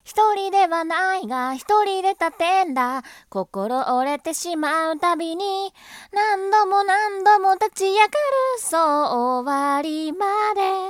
一人ではないが一人で立てんだ。心折れてしまうたびに何度も何度も立ち上がる。そう終わりまで